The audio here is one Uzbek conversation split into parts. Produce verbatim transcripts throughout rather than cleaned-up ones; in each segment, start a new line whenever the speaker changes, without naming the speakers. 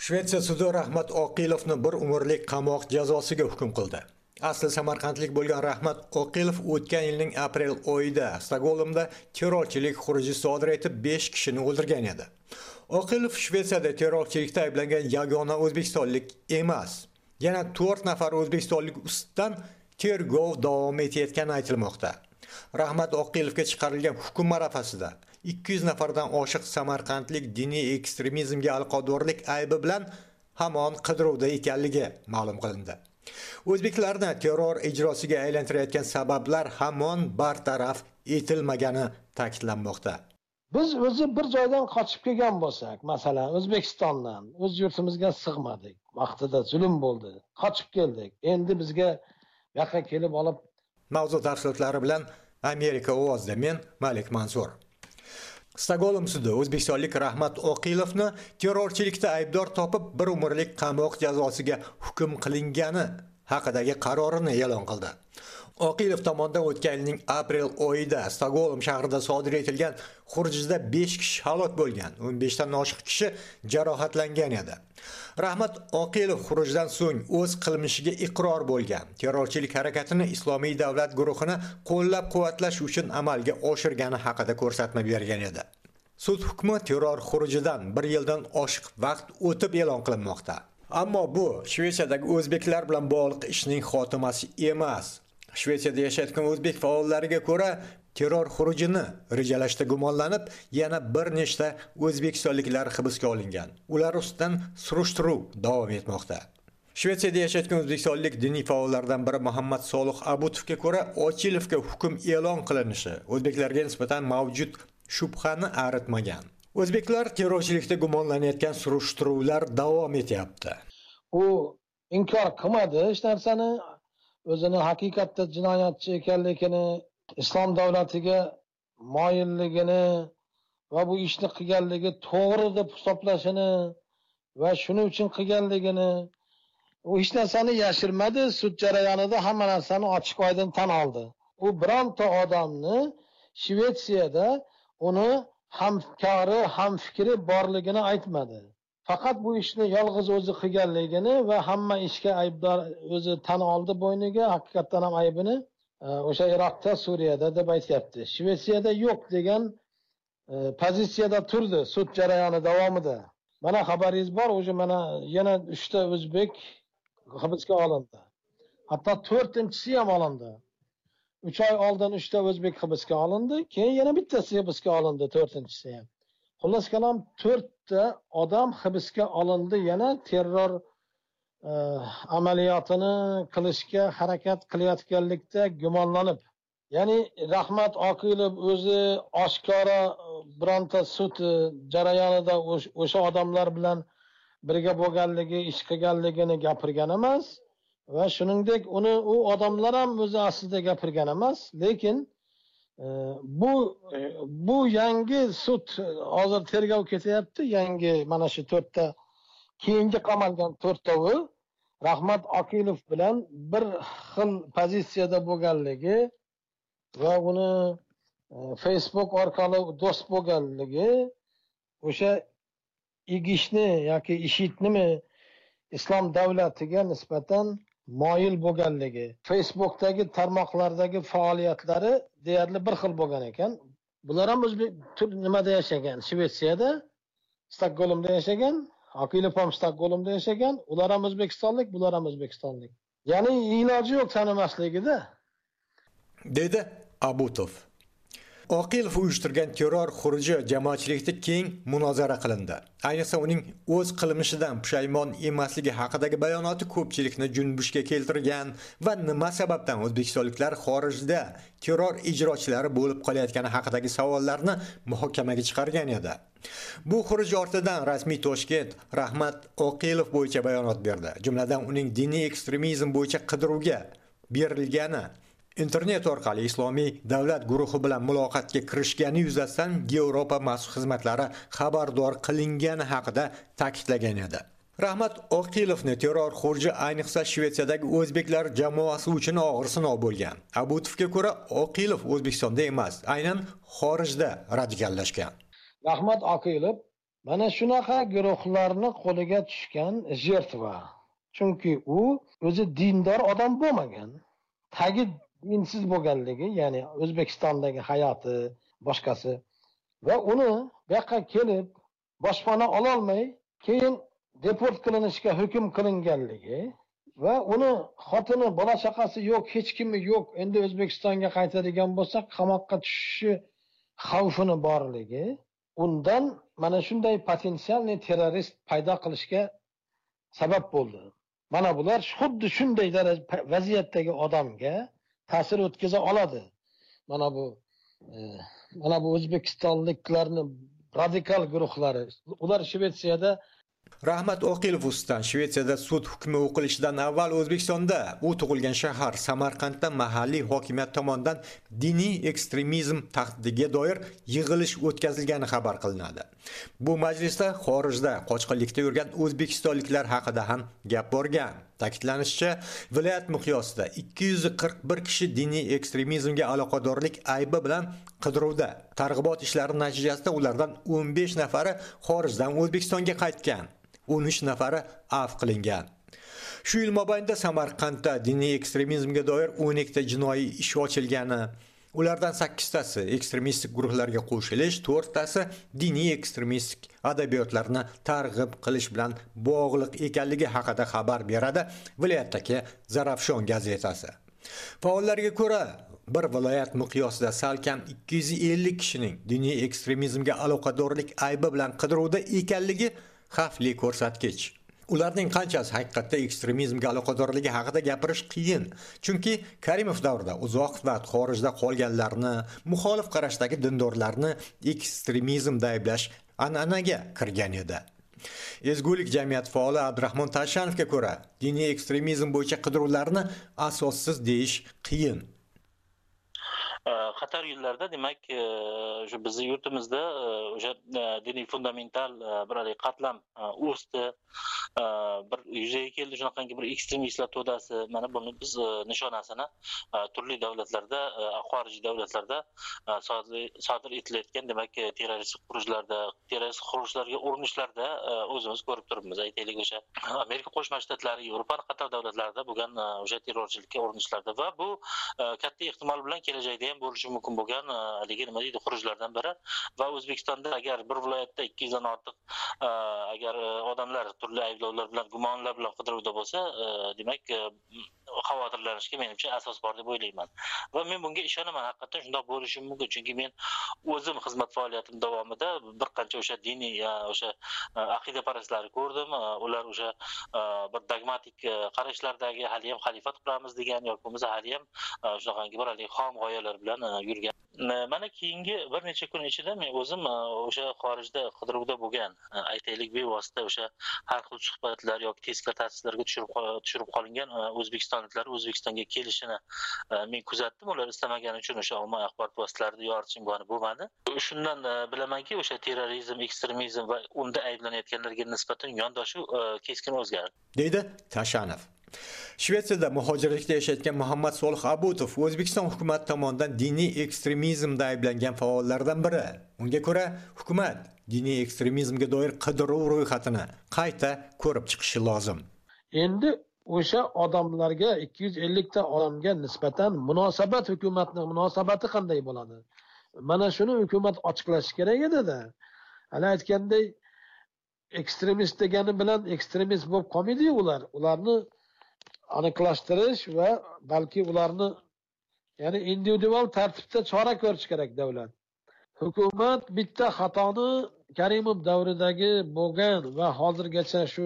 Shvetsiya sudi Rahmat Oqilovni bir umrlik qamoq jazosiga hukm qildi. Asli samarqandlik bo'lgan Rahmat Oqilov o'tgan yilning aprel oyida Stokgolmda terrorchilik xuruji sodir etib besh kishini o'ldirgan edi. Oqilov Shvetsiyada terrorchilikda ayblangan yagona o'zbekistonlik emas. Yana to'rt nafar o'zbekistonlik ustidan tergov davom etayotgani aytilmoqda. Rahmat Oqilovga chiqarilgan hukm arafasida ikki yuz nafardan oshiq samarqandlik diniy ekstremizmga aloqadorlik aybi bilan hamon qidiruvda ekanligi ma'lum qilindi. O'zbeklarni terror ijrosiga aylantirayotgan sabablar hamon bartaraf etilmagani ta'kidlanmoqda.
Biz o'zi bir joydan qochib kelgan bo'lsak, masalan, O'zbekistondan o'z yurtimizga sig'madik. Vaqtida zulm bo'ldi. Qochib keldik. Endi bizga yoqqa kelib olib
mavzu tafsilotlari bilan Amerika ovozida men Malik Mansur. Stokgolm sudi o'zbekistonlik Rahmat Oqilovni terrorchilikda aybdor topib bir umrlik qamoq jazosiga hukm qilingani haqidagi qarorini e'lon qildi. Oqilov tomonidan o'tgan yilning aprel oyida Stokgolm shahrida sodir etilgan xurujda besh kishi halok bo'lgan, o'n besh dan oshiq kishi jarohatlangan edi. Rahmat Oqilov xurujdan so'ng o'z qilmishiga iqror bo'lgan. Terrorchilik harakatini Islomiy davlat guruhini qo'llab-quvvatlash uchun amalga oshirgani haqida ko'rsatma bergan edi. Sud hukmi terror xurujidan bir yildan oshiq vaqt o'tib e'lon qilinmoqda. Ammo bu Shvetsiyadagi o'zbeklar bilan bog'liq ishning xotimasi emas. Shvetsiyada yashayotgan o'zbek faollariga ko'ra, terror xurujini rejalashda gumonlanib, yana bir nechta o'zbekistonliklar hibsga olingan. Ular ustidan surishtiruv davom etmoqda. Shvetsiyada yashayotgan o'zbekistonlik diniy faollardan biri Muhammad Solih Abutovga ko'ra, Oqilovga hukm e'lon qilinishi o'zbeklarga nisbatan mavjud shubhani aritmagan. O'zbeklar terrorchilikda gumonlanayotgan surishtiruvlar davom etyapti.
U inkor qilmadi hech narsani, o'zini haqiqatda jinoyatchi ekanligini, islom davlatiga moyilligini va bu ishni qilganligi to'g'ri deb hisoblashini va shuning uchun qilganligini u hech narsani yashirmadi. Sud jarayonida hamma narsani ochiq oydin tan oldi. U bironta odamni Shvetsiyada uni hamkori, hamfikri borligini aytmadi. Faqat bu ishni yolg'iz o'zi qilganligini va hamma ishga aybdor o'zi tan oldi bo'yniga, haqiqatan ham aybini o'sha Iroqda, Suriyada deb aytayapti. Shvetsiyada yo'q degan pozitsiyada turdi sud jarayoni davomida. Mana xabaringiz bor, o'sha mana yana uchta o'zbek hibsga olindi. Hatto to'rtinchisi ham olindi. uch oy oldin uchta o'zbek hibsga olindi, keyin yana bittasi hibsga olindi, to'rtinchisi ham. Xullas kalom to'rtta odam hibsga olindi, yana terror e, amaliyotini qilishga harakat qilayotganlikda gumonlanib. Ya'ni Rahmat Oqilov o'zi oshkora bironta sud jarayonida o'sha odamlar bilan birga bo'lganligi, ish qilganligini gapirgan emas va shuningdek uni u odamlar ham o'zi aslida gapirgan emas, lekin bu bu yangi sud hozir tergov ketyapti. Yangi mana shu to'rtta keyingi qamalgan to'rtovi Rahmat Oqilov bilan bir xil pozitsiyada bo'lganligi va uni Facebook orqali do'st bo'lganligi, o'sha igishni yoki ishitnimi islom davlatiga nisbatan moyil bo'lganligi, Facebookdagi tarmoqlardagi faoliyatlari deyarli bir xil bo'lgan ekan. Bular ham o'zbek nimada yashagan, Shvetsiyada, Stokgolmda yashagan, Oqilov ham Stokgolmda yashagan, ular ham o'zbekistonlik, bular ham o'zbekistonlik. Ya'ni iloji yo'q tanimasligida,
dedi Abutov. Oqilov uyushtirgan terror xuruji jamoatchilikda keng munozara qilindi. Ayniqsa uning o'z qilmishidan pushaymon emasligi haqidagi bayonoti ko'pchilikni junbushga keltirgan va nima sababdan o'zbekistonliklar xorijda terror ijrochilari bo'lib qolayotgani haqidagi savollarni muhokamaga chiqargan edi. Bu xuruj ortidan rasmiy Toshkent Rahmat Oqilov bo'yicha bayonot berdi. Jumladan uning diniy ekstremizm bo'yicha qidiruvga berilgani, internet orqali Islomiy davlat guruhi bilan muloqotga kirishgani yuzasidan Yevropa maxsus xizmatlari xabardor qilingani haqida ta'kidlagan edi. Rahmat Oqilovni terror xuruji ayniqsa Shvetsiyadagi o'zbeklar jamoasi uchun og'ir sinov bo'lgan. Abutovga ko'ra, Oqilov O'zbekistonda emas, aynan xorijda radikallashgan.
Rahmat Oqilov mana shunaqa guruhlarni qo'liga tushgan jertva. Chunki u o'zi dindor odam bo'lmagan. Tagi dinsiz bo'lganligi, ya'ni O'zbekistondagi hayoti, boshqasi va uni bu yoqqa kelib boshpana ola olmay, keyin deport qilinishga hukm qilinganligi va uni xotini, bola chaqasi yo'q, hech kimi yo'q, endi O'zbekistonga qaytadigan bo'lsa qamoqqa tushishi xavfini borligi, undan mana shunday potensialni terrorist paydo qilishga sabab bo'ldi. Mana bular xuddi shunday vaziyatdagi odamga ta'sir o'tkaza oladi. Mana bu e, mana bu O'zbekistonliklarning radikal guruhlari, ular Shvetsiyada
Rahmat Oqilov ustidan Shvetsiyada sud hukmi o'qilishidan avval O'zbekistonda u tug'ilgan shahar Samarqandda mahalliy hokimiyat tomonidan diniy ekstremizm tahdidiga doir yig'ilish o'tkazilgani xabar qilinadi. Bu majlisda xorijda qochqinlikda yurgan o'zbekistonliklar haqida ham gap borgan. Ta'kidlanishicha, viloyat miqyosida ikki yuz qirq bir kishi diniy ekstremizmga aloqadorlik aybi bilan qidiruvda. Targ'ibot ishlari natijasida ulardan o'n besh nafari xorijdan O'zbekistonga qaytgan. o'n uch nafari afv qilingan. Shu yil mobaynida Samarqandda diniy ekstremizmga doir o'n ikkita jinoiy ish ochilgani, ulardan sakkiztasi ekstremistik guruhlarga qo'shilish, to'rttasi diniy ekstremistik adabiyotlarni targ'ib qilish bilan bog'liq ekanligi haqida xabar beradi viloyatdagi Zarafshon gazetasi. Faollarga ko'ra, bir viloyat miqyosida salkam ikki yuz ellik kishining diniy ekstremizmga aloqadorlik aybi bilan qidiruvda ekanligi xavfli ko'rsatkich. Ularning qanchasi haqiqatda ekstremizmga aloqadorligi haqida gapirish qiyin. Chunki Karimov davrida uzoq vaqt xorijda qolganlarni, muxolif qarashdagi dindorlarni ekstremizmda ayblash an'anaga kirgan edi. Ezgulik jamiyat faoli Abdurahmon Tashanovga ko'ra, diniy ekstremizm bo'yicha qidiruvlarni asossiz deyish qiyin.
Qator yillarda demak o'sha bizning yurtimizda o'sha diniy fundamental bir qatlam o'sdi, bir yuzaga keldi, shunaqangi bir ekstremistlar to'dasi. Mana buni biz nishonasini turli davlatlarda, xorijiy davlatlarda sodir etilayotgan demak terroristik xurujlarda, terroristik xurujlarga urinishlarda o'zimiz ko'rib turibmiz. Aytaylik, o'sha Amerika Qo'shma Shtatlari, Yevropa qator davlatlarda bo'lgan o'sha terrorchilikka urinishlarda va bu katta ehtimol bilan kelajakda ham bo'lishi mumkin bo'lgan haligi nima deydi xurujlardan biri va O'zbekistonda agar bir viloyatda ikki yuzdan ortiq agar odamlar turli ayblovlar bilan, gumonlar bilan qidiruvda bo'lsa, demak xavotirlanishga menimcha asos bor deb o'ylayman. Va men bunga ishonaman, haqiqatan shunday bo'lishi mumkin. Chunki men o'zim xizmat faoliyatim davomida bir qancha o'sha diniy, o'sha aqidaparastlarni ko'rdim. Ular o'sha bir dogmatik qarashlardagi hali ham xalifat quramiz degan yoki bo'lmasa hali ham shunaqangi bir hali xom g'oyalar bilan yurgan. Mana keyingi bir necha kun ichida men o'zim o'sha xorijda qidiruvda bo'lgan, aytaylik bevosita o'sha har xil suhbatlar yoki tezkor tavsiylarga tushirib tushirib qolingan o'zbekistonliklar O'zbekistonga kelishini men kuzatdim. Ular istamagani uchun o'sha ommaviy axborot vositalarida yoritish imkoni bo'lmadi. Shundan bilamanki, o'sha terrorizm, ekstremizm va unda ayblanayotganlarga nisbatan yondashuv keskin o'zgardi,
deydi Tashanov. Shvetsiyada muhojirlikda yashayotgan Muhammad Solih Abutov O'zbekiston hukumati tomonidan diniy ekstremizmda ayblangan faollardan biri. Unga ko'ra, hukumat diniy ekstremizmga doir qidiruv ro'yxatini qayta ko'rib chiqishi lozim.
Endi o'sha odamlarga, ikki yuz ellik ta odamga nisbatan munosabat, hukumatning munosabati qanday bo'ladi? Mana shuni hukumat ochiqlashi kerak edi-da. Hali aytganday, ekstremist degani bilan ekstremist bo'lib qolmaydi ular. Ularni aniqlashtirish va balki ularni ya'ni individual tartibda chora ko'rish kerak davlat. Hukumat bitta xatoni Karimov davridagi bo'lgan va hozirgacha shu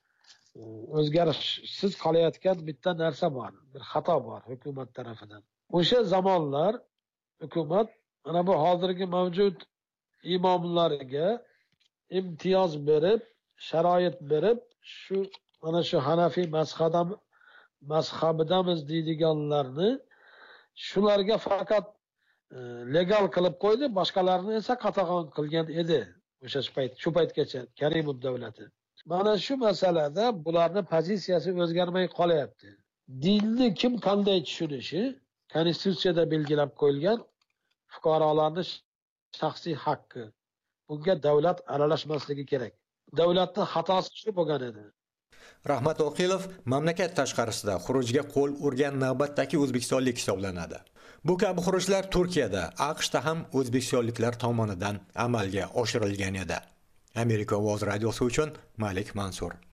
o'zgarishsiz qolayotgan bitta narsa bor, bir xato bor hukumat tarafidan. O'sha zamonlar hukumat mana bu hozirgi mavjud imomlarga imtiyoz berib, sharoit berib, shu mana shu Hanafiy mazhabdan mazhabidamiz deydiganlarni shularga faqat e, legal qilib qo'ydi, boshqalarni esa qatag'on qilgan edi o'sha payt, shu paytgacha Karimov davlati. Mana shu masalada bularni pozitsiyasi o'zgarmay qolyapti. Dinni kim qanday tushunishi konstitutsiyada belgilab qo'yilgan fuqarolarning shaxsiy haqqi. bunga davlat aralashmasligi kerak. Davlatning xatosi shu bo'lgan edi.
Rahmat Oqilov mamlakat tashqarisida xurujga qo'l urgan navbatdagi o'zbekistonlik hisoblanadi. Bu kabi xurujlar Turkiyada, AQShda ham o'zbekistonliklar tomonidan amalga oshirilgan edi. Amerika Ovoz radiosi uchun Malik Mansur.